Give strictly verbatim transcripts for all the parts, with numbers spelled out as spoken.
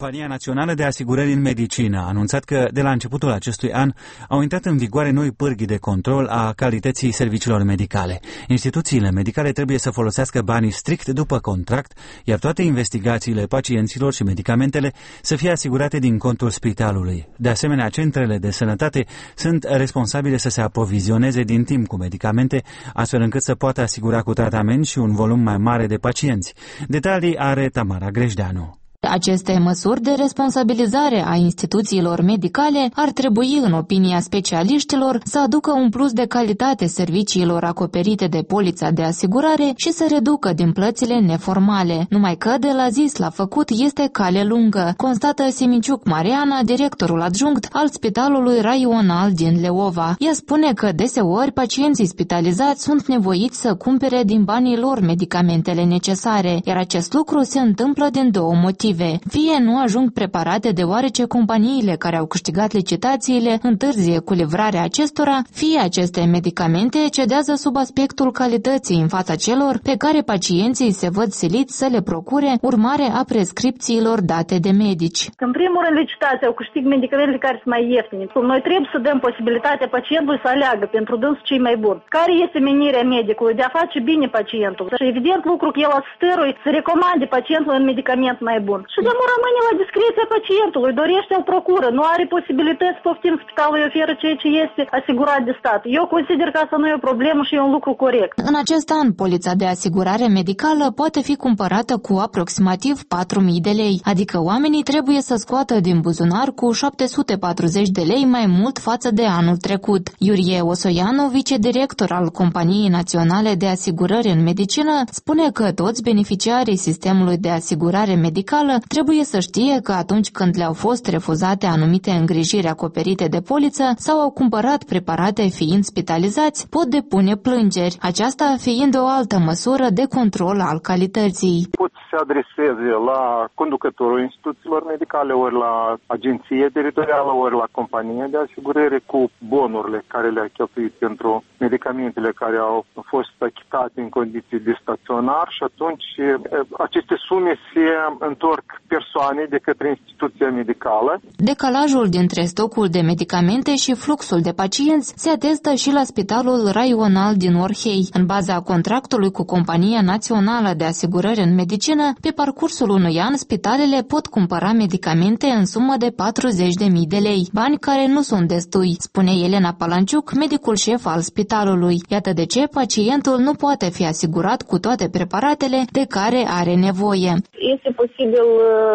Compania Națională de Asigurări în Medicină a anunțat că de la începutul acestui an au intrat în vigoare noi pârghii de control a calității serviciilor medicale. Instituțiile medicale trebuie să folosească banii strict după contract, iar toate investigațiile pacienților și medicamentele să fie asigurate din contul spitalului. De asemenea, centrele de sănătate sunt responsabile să se aprovizioneze din timp cu medicamente, astfel încât să poată asigura cu tratament și un volum mai mare de pacienți. Detalii are Tamara Grejdeanu. Aceste măsuri de responsabilizare a instituțiilor medicale ar trebui, în opinia specialiștilor, să aducă un plus de calitate serviciilor acoperite de polița de asigurare și să reducă din plățile neformale. Numai că de la zis la făcut este cale lungă, constată Simiciuc Mariana, directorul adjunct al Spitalului Raional din Leova. Ea spune că deseori pacienții spitalizați sunt nevoiți să cumpere din banii lor medicamentele necesare, iar acest lucru se întâmplă din două motive. Fie nu ajung preparate deoarece companiile care au câștigat licitațiile întârzie cu livrarea acestora, fie aceste medicamente cedează sub aspectul calității în fața celor pe care pacienții se văd siliți să le procure urmare a prescripțiilor date de medici. În primul rând, licitația au câștig medicamentele care sunt mai ieftine. Noi trebuie să dăm posibilitatea pacientului să aleagă pentru dânsul cei mai buni. Care este menirea medicului? De a face bine pacientul. Și evident lucru că el asistărul să recomande pacientului un medicament mai bun. Și de nu rămâne la discreția pacientului, dorește, îl procură, nu are posibilități, poftim, spitalul îi oferă ceea ce este asigurat de stat. Eu consider că asta nu e o problemă și e un lucru corect. În acest an, polița de asigurare medicală poate fi cumpărată cu aproximativ patru mii de lei, adică oamenii trebuie să scoată din buzunar cu șapte sute patruzeci de lei mai mult față de anul trecut. Iurie Osoianu, vicedirector al Companiei Naționale de Asigurări în Medicină, spune că toți beneficiarii sistemului de asigurare medicală trebuie să știe că atunci când le-au fost refuzate anumite îngrijiri acoperite de poliță sau au cumpărat preparate fiind spitalizați, pot depune plângeri, aceasta fiind o altă măsură de control al calității. Pot să se adreseze la conducătorul instituțiilor medicale, ori la agenție teritorială, ori la companie de asigurare cu bonurile care le-a cheltuit pentru medicamentele care au fost achitate în condiții de staționar și atunci aceste sume se întorc persoane de către instituția medicală. Decalajul dintre stocul de medicamente și fluxul de pacienți se atestă și la Spitalul Raional din Orhei. În baza contractului cu Compania Națională de Asigurări în Medicină, pe parcursul unui an, spitalele pot cumpăra medicamente în sumă de patruzeci de mii de lei, bani care nu sunt destui, spune Elena Palanciuc, medicul șef al spitalului. Iată de ce pacientul nu poate fi asigurat cu toate preparatele de care are nevoie. Este posibil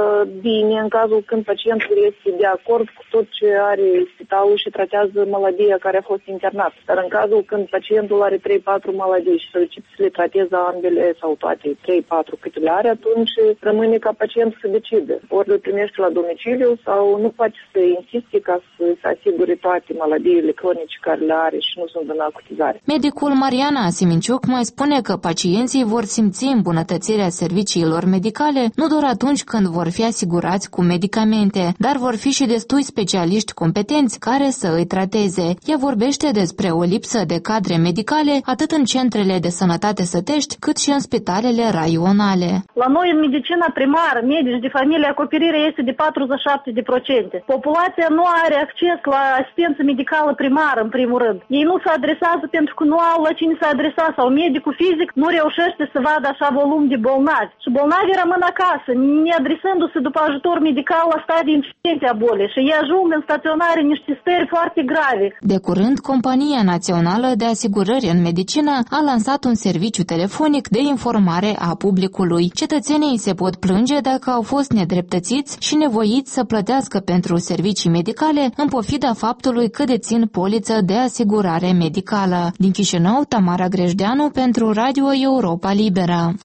bine în cazul când pacientul este de acord cu tot ce are spitalul și tratează maladia care a fost internat. Dar în cazul când pacientul are trei patru maladii și solicită să le trateze ambele sau toate trei patru câte le are, atunci rămâne ca pacientul să decide. Ori îl primește la domiciliu sau nu poate să insiste ca să se asigure toate maladiile cronice care le are și nu sunt în acutizare. Medicul Mariana Siminciuc mai spune că pacienții vor simți îmbunătățirea serviciilor medicale nu doar atunci când vor fi asigurați cu medicamente, dar vor fi și destui specialiști competenți care să îi trateze. Ea vorbește despre o lipsă de cadre medicale atât în centrele de sănătate sătești, cât și în spitalele raionale. La noi, în medicina primară, medici de familie, acoperirea este de patruzeci și șapte la sută. Populația nu are acces la asistență medicală primară, în primul rând. Ei nu se adresează pentru că nu au la cine să adresa sau medicul fizic nu reușește să vadă așa volum de bolnavi. Și bolnavii rămân acasă, ne adresându-se după ajutor medical la stadii incipiente a bolii și ei ajung în staționare niște stări foarte grave. De curând, Compania Națională de Asigurări în Medicină a lansat un serviciu telefonic de informare a publicului. Cetățenii se pot plânge dacă au fost nedreptățiți și nevoiți să plătească pentru servicii medicale în pofida faptului că dețin poliță de asigurare medicală. Din Chișinău, Tamara Grejdeanu pentru Radio Europa Liberă.